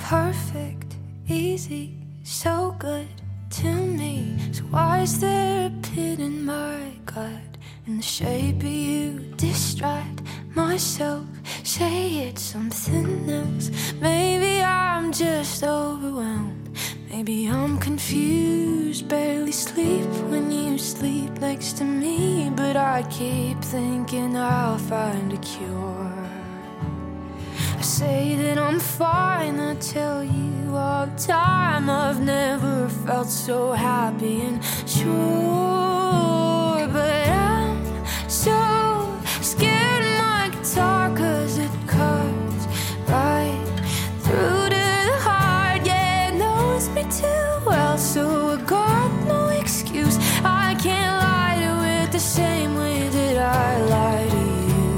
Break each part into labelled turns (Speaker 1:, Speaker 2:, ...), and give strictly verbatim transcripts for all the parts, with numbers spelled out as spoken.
Speaker 1: perfect, easy, so good to me. So why is there a pit in my gut? In the shape of you, distract myself. Say it's something else. Maybe I'm just overwhelmed. Maybe I'm confused. Barely sleep when you sleep next to me. But I keep thinking I'll find a cure. I say that I'm fine, I tell you all the time I've never felt so happy and sure. But I'm so scared of my guitar, cause it cuts right through to the heart. Yeah, it knows me too well, so I got no excuse. I can't lie to it the same way that I lie to you.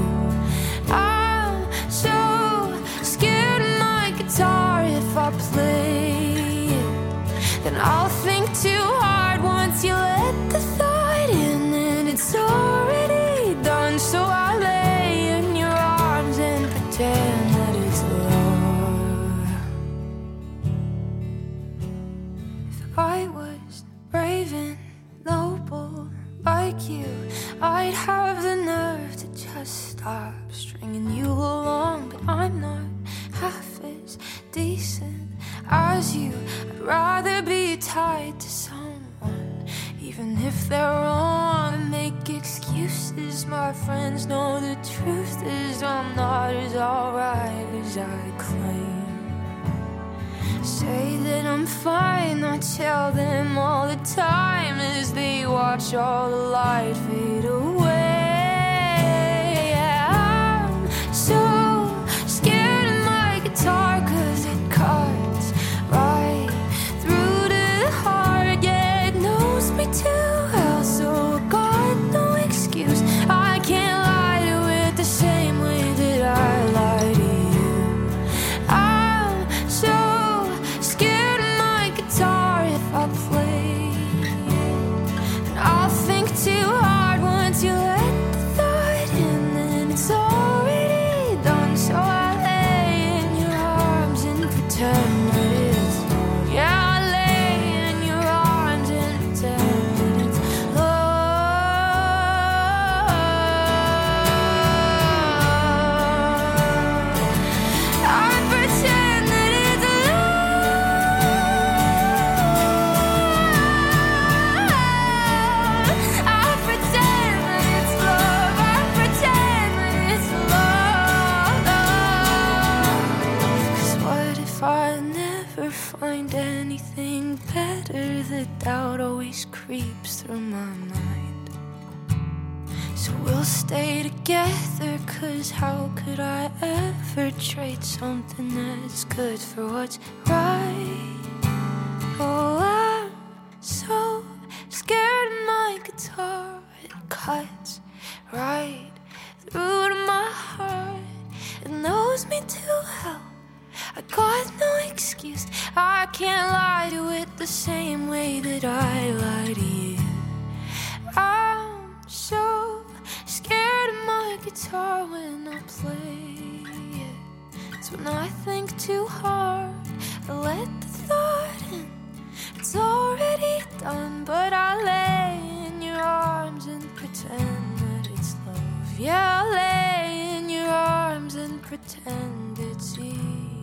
Speaker 1: If I play it, then I'll think too hard. Once you let the thought in, then it's already done. So I lay in your arms and pretend that it's love. If I was brave and noble like you, I'd have the nerve to just stop stringing you along. But I'm not half as decent as you. I'd rather be tied to someone, even if they're wrong, and make excuses. My friends know the truth is I'm not as alright as I claim. Say that I'm fine, I tell them all the time, as they watch all the light fade away. Cause it cuts right through to the heart. Yeah, it knows me too well, so I got no excuse. I can't lie to it the same way that I lie to you. I'm so scared of my guitar. If I play it, then I'll think too hard. Once you let the thought in, then it's already done. So I pretend that it's love. Yeah, I lay in your arms and pretend that it's love. I pretend that it's love. I pretend that it's love. I pretend that it's love. Cause what if I never find anything better? The doubt always creeps through my mind. So we'll stay together, cause how could I ever trade something that's good for what's right? Oh, I'm so scared of my guitar. It cuts right through to my heart. It knows me too well, I got no excuse. I can't lie to it the same way that I lie to you. I'm so scared of my guitar when I play it. It's when I think too hard, I let the thought in. It's already done, but I lay in your arms and pretend that it's love. Yeah, I lay in your arms and pretend it's easy.